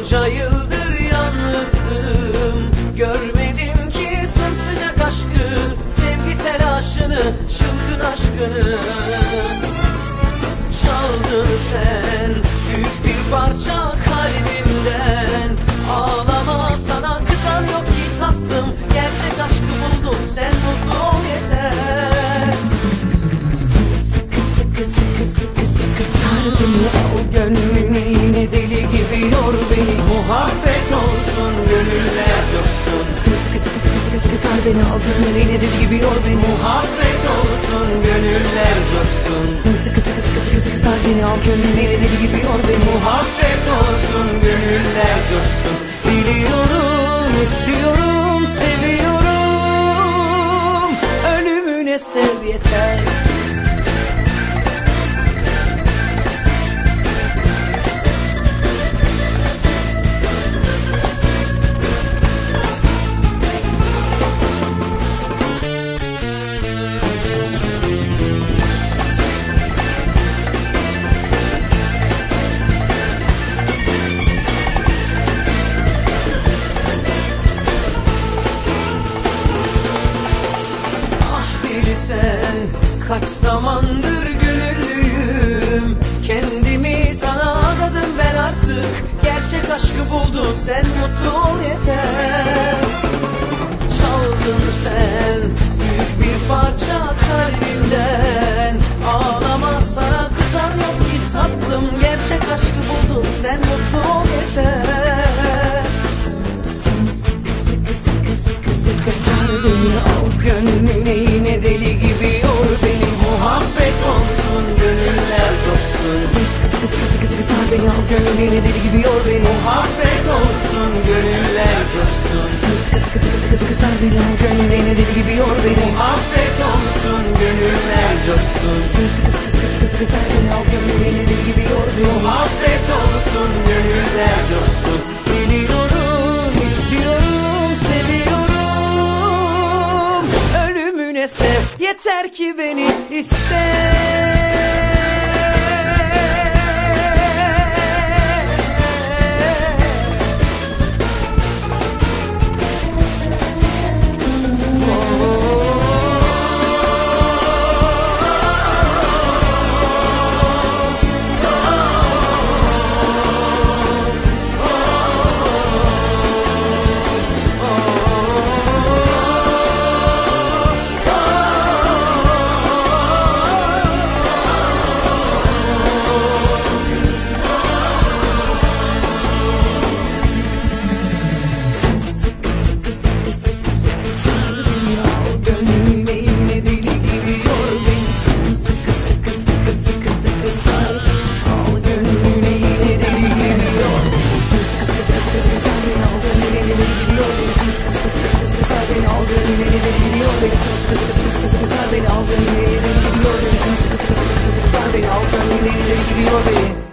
Bunca yıldır yalnızdım, görmedim ki sımsıcak aşkı, sevgi telaşını, çılgın aşkını. Çaldın sen büyük bir parça kalbimden. Ağlama, sana kızan yok ki tatlım, gerçek aşkı buldum, sen mutlu ol yeter. Sıkı sıkı sıkı sıkı sıkı sar beni, al gönlüne yine deli gibi yor beni. Muhabbet olsun, gönüller coşsun. Sıkı sıkı sıkı sıkı sıkı sar beni, al gönlüne yine deli gibi yor beni. Muhabbet olsun, gönüller coşsun. Sıkı sıkı sıkı sıkı sıkı sar beni, al gönlüne yine deli gibi yor beni. Muhabbet olsun, gönüller coşsun. Biliyorum, istiyorum, seviyorum, ölümüne sev yeter. Sen kaç zamandır gönüllüyüm, kendimi sana adadım ben artık. Gerçek aşkı buldum, sen mutlu ol yeter. Çaldın sen büyük bir parça kalbimden. Ağlama, sana kızan yok ki tatlım, gerçek aşkı buldum, sen mutlu ol yeter. Sıkı sıkı sıkı sıkı sıkı sar beni, al gönlüne yine deli gibi yor beni. Muhabbet olsun, gönüller coşsun. Sıkı sıkı sıkı sıkı sıkı sar beni, al gönlüne yine deli gibi yor beni. Muhabbet olsun, gönüller coşsun. Sıkı sıkı sıkı sıkı sıkı sar beni, al gönlüne yine deli gibi yor beni. Muhabbet olsun, gönüller coşsun. Sıkı sıkı sıkı sıkı sıkı sar beni, al gönlüne yine deli gibi yor beni. Muhabbet olsun, gönüller coşsun. Biliyorum, istiyorum, seviyorum, ölümüne sev yeter ki beni iste. Sıkı sıkı sar, al gönlüne yine deli gibi yor. Sıkı sıkı sıkı sıkı sıkı sar beni, al gönlüne yine deli gibi yor beni. Sıkı sıkı sıkı sıkı sıkı sar beni, al gönlüne yine deli gibi yor beni. Sıkı sıkı sıkı sıkı sıkı sar beni, al gönlüne yine deli gibi yor beni. Sıkı sıkı sıkı sıkı sıkı sar beni, al gönlüne yine deli gibi yor beni.